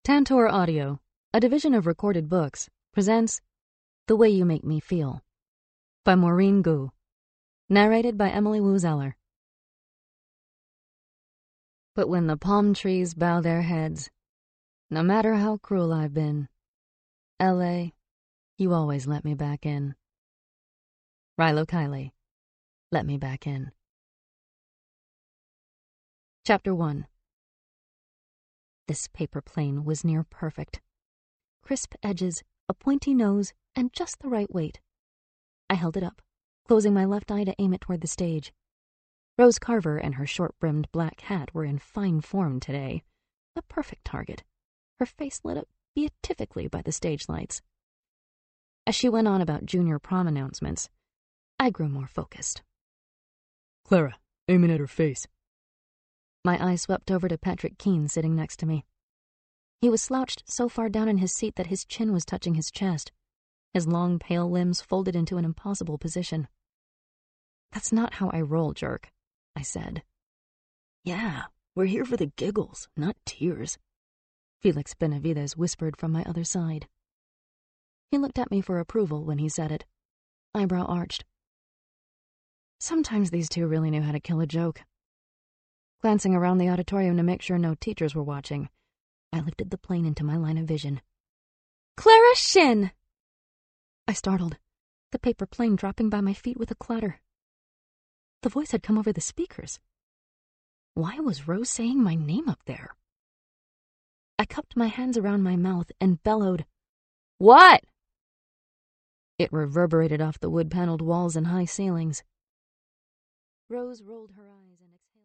Tantor Audio, a division of Recorded Books, presents The Way You Make Me Feel by Maureen Gu, narrated by Emily Wu Zeller. But when the palm trees bow their heads, no matter how cruel I've been, L.A., you always let me back in. Rilo Kiley, Let Me Back In. Chapter 1. This paper plane was near perfect. Crisp edges, a pointy nose, and just the right weight. I held it up, closing my left eye to aim it toward the stage. Rose Carver and her short-brimmed black hat were in fine form today. A perfect target. Her face lit up beatifically by the stage lights. As she went on about junior prom announcements, I grew more focused. Clara, aiming at her face. My eye swept over to Patrick Keene sitting next to me. He was slouched so far down in his seat that his chin was touching his chest, his long, pale limbs folded into an impossible position. "That's not how I roll, jerk," I said. "Yeah, we're here for the giggles, not tears," Felix Benavides whispered from my other side. He looked at me for approval when he said it, eyebrow arched. Sometimes these two really knew how to kill a joke. Glancing around the auditorium to make sure no teachers were watching, I lifted the plane into my line of vision. "Clara Shin!" I startled, the paper plane dropping by my feet with a clatter. The voice had come over the speakers. Why was Rose saying my name up there? I cupped my hands around my mouth and bellowed, "What?" It reverberated off the wood-paneled walls and high ceilings. Rose rolled her eyes and exhaled.